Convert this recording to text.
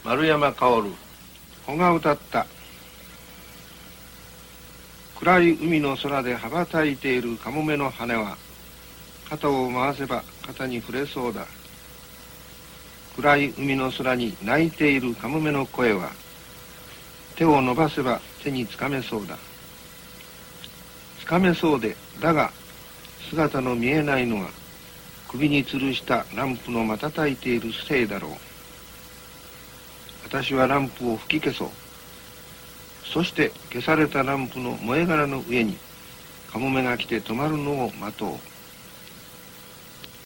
丸山薫。 穂が歌った。暗い海の空で羽ばたいているカモメの羽は肩を回せば肩に触れそうだ。暗い海の空に鳴いているカモメの声は手を伸ばせば手につかめそうだ。つかめそうで、だが姿の見えないのは首に吊るしたランプの瞬いているせいだろう。私はランプを吹き消そう。そして消されたランプの燃え殻の上にカモメが来て止まるのを待とう。